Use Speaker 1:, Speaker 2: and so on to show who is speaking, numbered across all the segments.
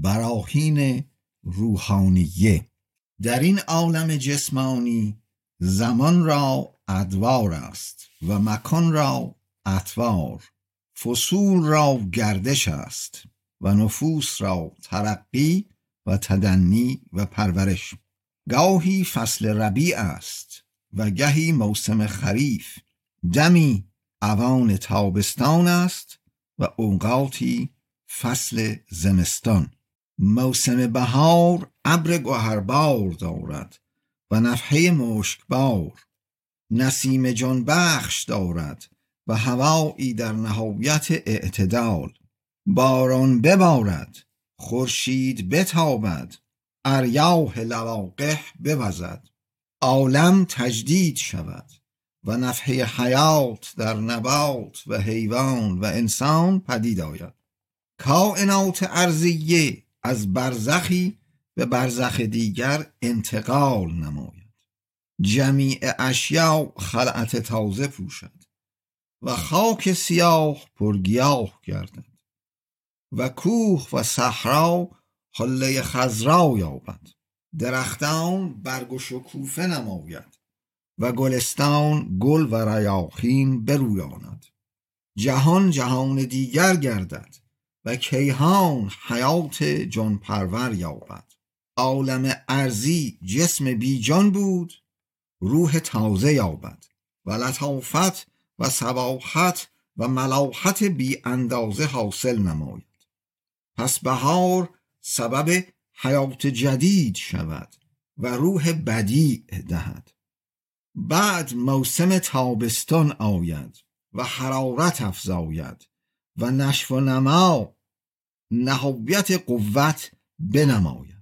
Speaker 1: براهین روحانیه. در این عالم جسمانی زمان را ادوار است و مکان را اطوار، فصول را گردش است و نفوس را ترقی و تدنی و پرورش. گاهی فصل ربیع است و گهی موسم خریف، دمی اوان تابستان است و اوقاتی فصل زمستان. موسم بهار ابر گوهربار دارد و نفحه مشکبار، نسیم جان بخش دارد و هوایی در نهایت اعتدال. باران ببارد، خورشید بتابد، اریاح لواقح بوزد، عالم تجدید شود و نفحه حیات در نبات و حیوان و انسان پدید آید. کائنات ارضیه از برزخی به برزخ دیگر انتقال نماید. جمیع اشیاء خلعت تازه پوشد و خاک سیاه پرگیاه گردد و کوه و صحرا حله خضرا یابد. درختان برگ و شکوفه نماید و گلستان گل و ریاحین برویاند. جهان جهان دیگر گردد و کیهان حیات جان پرور یابد. عالم ارضی جسم بی جان بود، روح تازه یابد و لطافت و صباحت و ملاحت بی اندازه حاصل نماید. پس بهار سبب حیات جدید شود و روح بدیع دهد. بعد موسم تابستان آید و حرارت افزاید و نشو و نما نهایت قوت بنماید.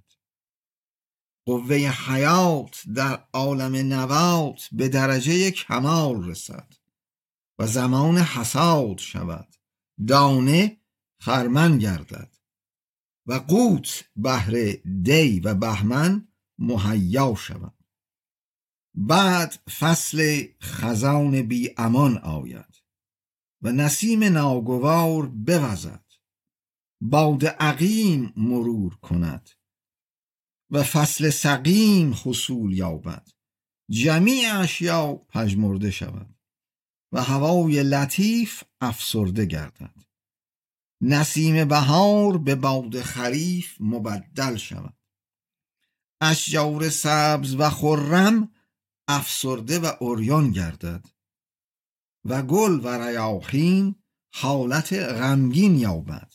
Speaker 1: قوه حیات در عالم نبات به درجه کمال رسد و زمان حصاد شود، دانه خرمن گردد و قوت بهر دی و بهمن مهیا شود. بعد فصل خزان بی امان آید و نسیم ناگوار بوزد، باد عقیم مرور کند و فصل سقیم حصول یابد. جمیع اشیاء پژمرده شود و هوای لطیف افسرده گردد. نسیم بهار به باد خریف مبدل شود. اشجار سبز و خرم افسرده و عریان گردد و گل و ریاحین حالت غمگین یابد.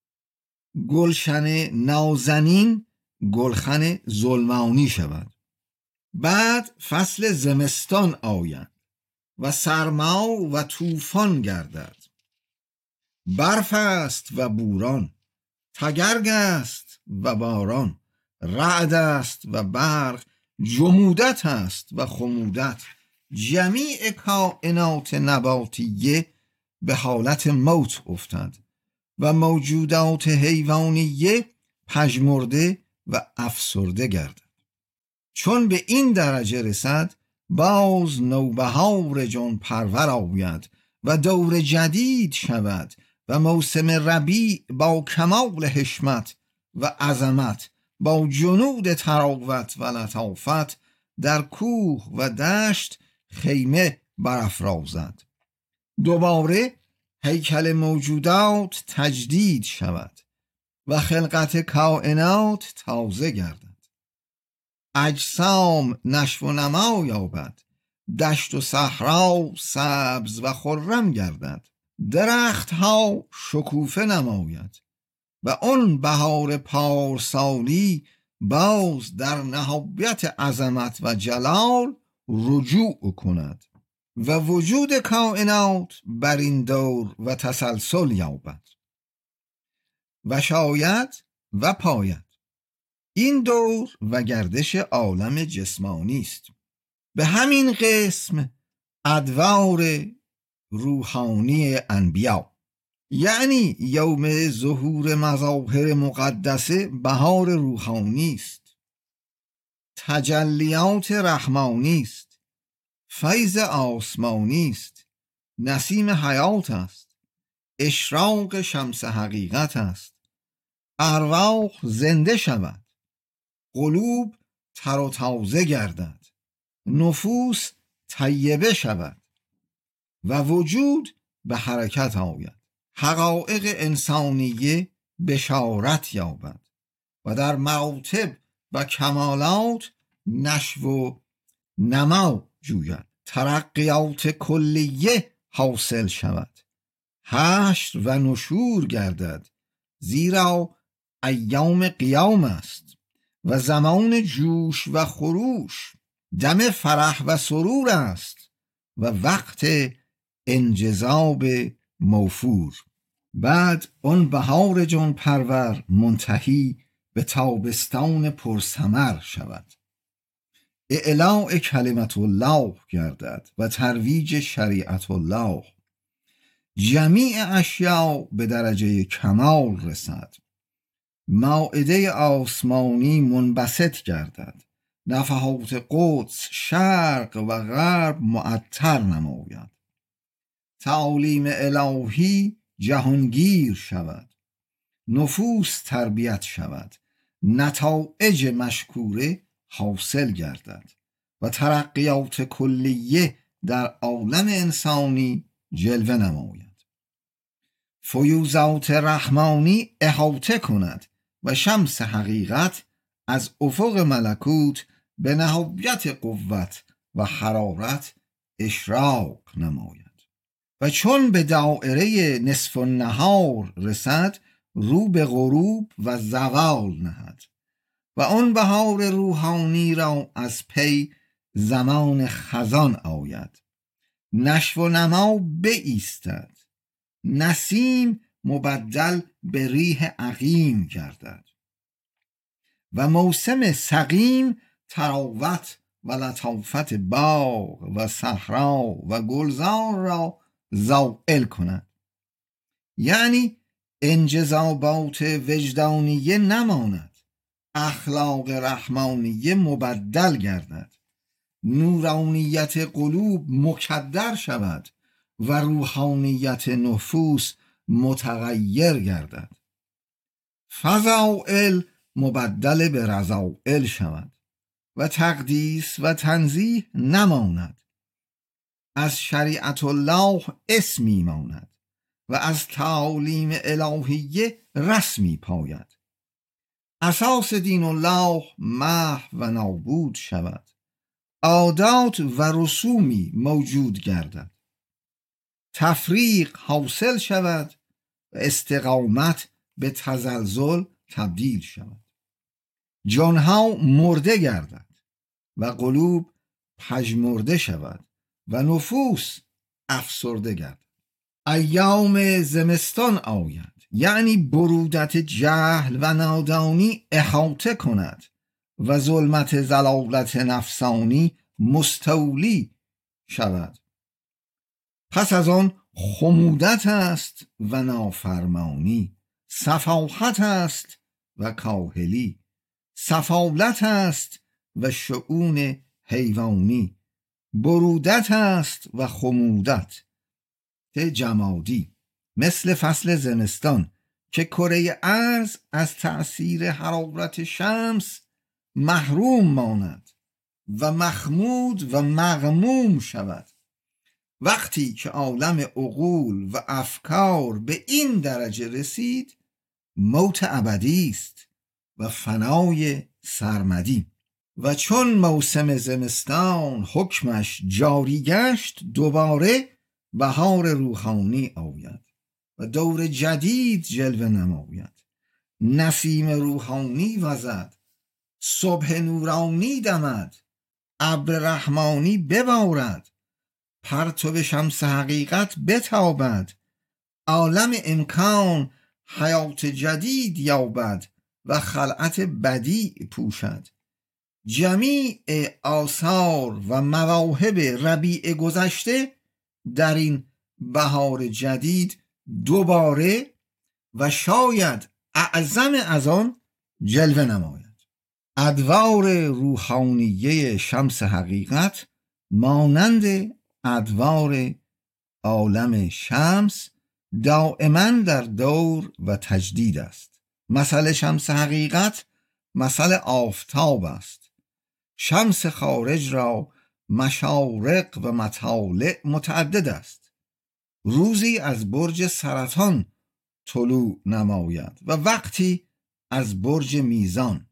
Speaker 1: گلشن نازنین گلخن ظلمانی شود. بعد فصل زمستان آید و سرما و طوفان گردد. برف است و بوران، تگرگ است و باران، رعد است و برق، جمودت است و خمودت. جمیع کائنات نباتیه به حالت موت افتد و موجودات حیوانیه پژمرده و افسرده گردد. چون به این درجه رسد، باز نوبهار جان پرور آید و دور جدید شود و موسم ربیع با کمال حشمت و عظمت، با جنود تراوت و لطافت در کوه و دشت خیمه برافرازد. دوباره هیکل موجودات تجدید شود و خلقت کائنات تازه گردد. اجسام نشو و نما یابد، دشت و صحرا سبز و خرم گردد، درختها شکوفه نماید و آن بهار پارسالی باز در نهایت عظمت و جلال رجوع کند و وجود کائنات بر این دور و تسلسل یابد و شاید و پاید. این دور و گردش عالم جسمانی است. به همین قسم ادوار روحانی انبیا، یعنی یوم ظهور مظاهر مقدسه، بهار روحانی است، تجلیات رحمانی است، فیض آسمانی است، نسیم حیات است، اشراق شمس حقیقت است، ارواح زنده شود، قلوب تر و تازه گردد، نفوس طیبه شود و وجود به حرکت آید، حقایق انسانیه بشارت یابد و در مراتب و کمالات نشو و نما جوید، ترقیات کلیه حاصل شود، حشر و نشور گردد، زیرا ایام قیام است و زمان جوش و خروش، دم فرح و سرور است و وقت انجذاب موفور. بعد اون بهار جان پرور منتهی به تابستان پرثمر شود، اعلاء کلمت الله گردد و ترویج شریعت الله، جمیع اشیاء به درجه کمال رسد، مائده آسمانی منبسط گردد، نفحات قدس شرق و غرب معطر نماید، تعالیم الهی جهانگیر شود، نفوس تربیت شود، نتایج مشکوره حاصل گردد و ترقیات کلیه در عالم انسانی جلوه نماید، فیوزات رحمانی احاطه کند و شمس حقیقت از افق ملکوت به نهایت قوت و حرارت اشراق نماید و چون به دایره نصف النهار رسد، رو به غروب و زوال نهد و آن بهار روحانی را از پی زمان خزان آید، نشو و نما بایستد، نسیم مبدل به ریح عقیم گردد و موسم سقیم تراوت و لطافت باغ و صحرا و گلزار را زائل کند، یعنی انجذابات وجدانیه نماند، اخلاق رحمانیه مبدل گردد، نورانیت قلوب مکدر شود و روحانیت نفوس متغیر گردد، فضائل مبدل به رذائل شود و تقدیس و تنزیه نماند، از شریعت الله اسمی ماند و از تعالیم الهیه رسمی پاید، اساس دین الله محو و نابود شود، عادات و رسومی موجود گردد، تفریق حاصل شود و استقامت به تزلزل تبدیل شود، جانها مرده گردد و قلوب پژمرده شود و نفوس افسرده گردد، ایام زمستان آید، یعنی برودت جهل و نادانی احاطه کند و ظلمت ضلالت نفسانی مستولی شود، پس از آن خمودت است و نافرمانی، سفاهت است و کاهلی، سفالت است و شؤون حیوانی، برودت است و خمودت جمادی، مثل فصل زمستان که کره ارض از تأثیر حرارت شمس محروم ماند و مخمود و مغموم شود. وقتی که عالم عقول و افکار به این درجه رسید، موت ابدی است و فنای سرمدی. و چون موسم زمستان حکمش جاری گشت، دوباره بهار روحانی آید و دور جدید جلوه نماید، نسیم روحانی وزد، صبح نورانی دمد، ابر رحمانی ببارد، پرتو شمس حقیقت بتابد، عالم امکان حیات جدید یابد و خلعت بدیع پوشد، جمیع آثار و مواهب ربیع گذشته در این بهار جدید دوباره و شاید اعظم از آن جلوه نماید. ادوار روحانیه شمس حقیقت مانند ادوار عالم شمس دائما در دور و تجدید است مثل شمس حقیقت مثل آفتاب است. شمس خارج را مشارق و مطالع متعدد است. روزی از برج سرطان طلوع نماید و وقتی از برج میزان،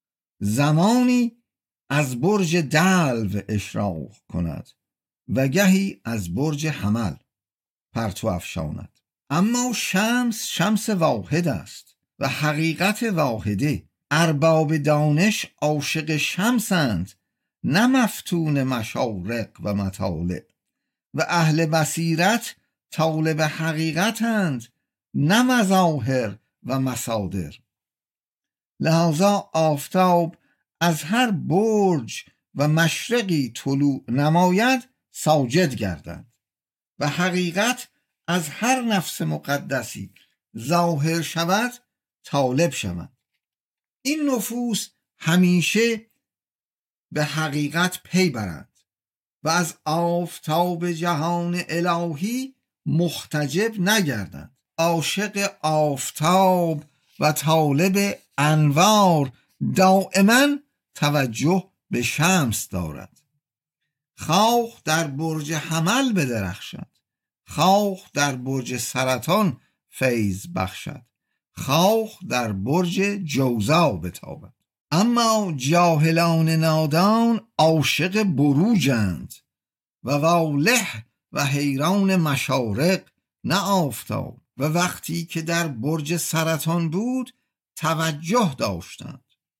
Speaker 1: زمانی از برج دلو اشراق کند و گهی از برج حمل پرتو افشاند. اما شمس واحد است و حقیقت واحده. ارباب دانش عاشق شمسند، نه مفتون مشارق و مطالع، و اهل بصیرت طالب حقیقتند، نه مظاهر و مصادر. لذا آفتاب از هر برج و مشرقی طلوع نماید ساجد گردند و حقیقت از هر نفس مقدسی ظاهر شود طالب شود. این نفوس همیشه به حقیقت پی برند و از آفتاب جهان الهی محتجب نگردند. عاشق آفتاب و طالب انوار دائما توجه به شمس دارد. خواه در برج حمل بدرخشد، خواه در برج سرطان فیض بخشد، خواه در برج جوزا بتابد. اما جاهلان نادان عاشق بروجند و واله و حیران مشارق نه آفتاب، و وقتی که در برج سرطان بود توجه داشتند.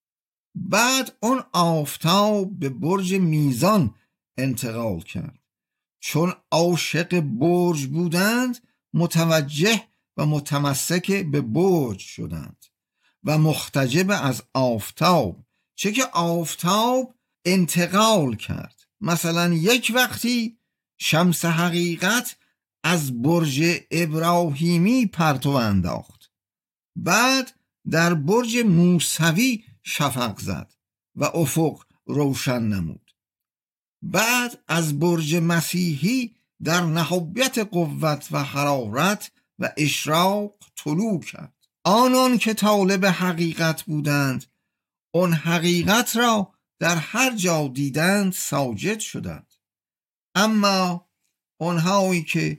Speaker 1: بعد اون آفتاب به برج میزان انتقال کرد. چون عاشق برج بودند متوجه و متمسک به برج شدند و محتجب از آفتاب، چه که آفتاب انتقال کرد. مثلا یک وقتی شمس حقیقت از برج ابراهیمی پرتو انداخت، بعد در برج موسوی شفق زد و افق روشن نمود. بعد از برج مسیحی در نهایت قوت و حرارت و اشراق طلوع کرد. آنان که طالب حقیقت بودند اون حقیقت را در هر جا دیدند ساجد شدند. اما آنهایی که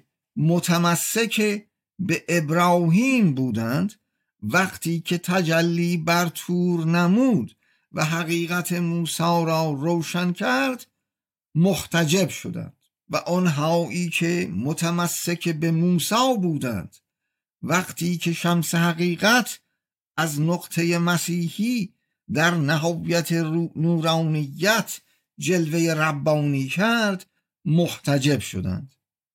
Speaker 1: متمسک به ابراهیم بودند وقتی که تجلی بر طور نمود و حقیقت موسی را روشن کرد محتجب شدند. و آنهایی که متمسک به موسی بودند وقتی که شمس حقیقت از نقطه مسیحی در نهایت نورانیت جلوه ربانی کرد محتجب شدند.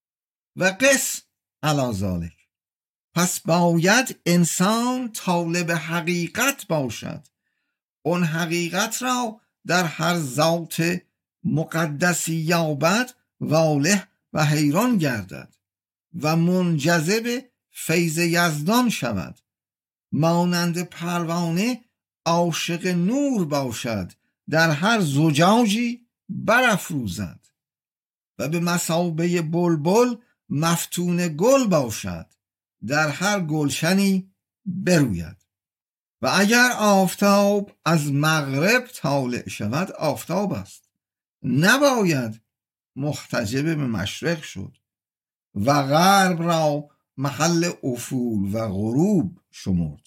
Speaker 1: و قس علی ذالک. پس باید انسان طالب حقیقت باشد، اون حقیقت را در هر ذات مقدسی یابد، واله و حیران گردد و منجذب فیض یزدان شود، مانند پروانه عاشق نور باشد، در هر زجاجی برافروزد و به مثابه بلبل مفتون گل باشد، در هر گلشنی بروید. و اگر آفتاب از مغرب طالع شود آفتاب است، نباید محتجب به مشرق شد و غرب را محل افول و غروب شمرد.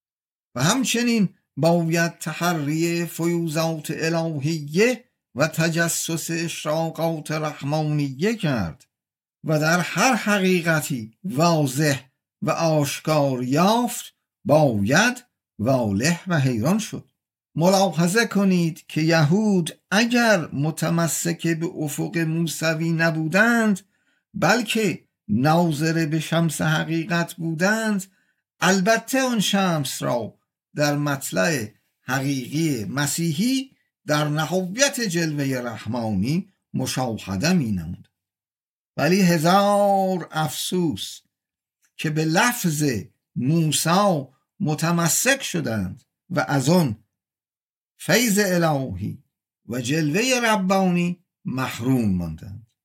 Speaker 1: و همچنین باید تحری فیوزات الهیه و تجسس اشراقات رحمانیه کرد و در هر حقیقتی واضح و آشکار یافت باید واله و حیران شد. ملاحظه کنید که یهود اگر متمسک به افق موسوی نبودند بلکه ناظر به شمس حقیقت بودند، البته آن شمس را در مطلع حقیقی مسیحی در نهایت جلوه رحمانی مشاهده می نمود. ولی هزار افسوس که به لفظ موسی متمسک شدند و از آن فیض الهی و جلوه ربانی محروم ماندند.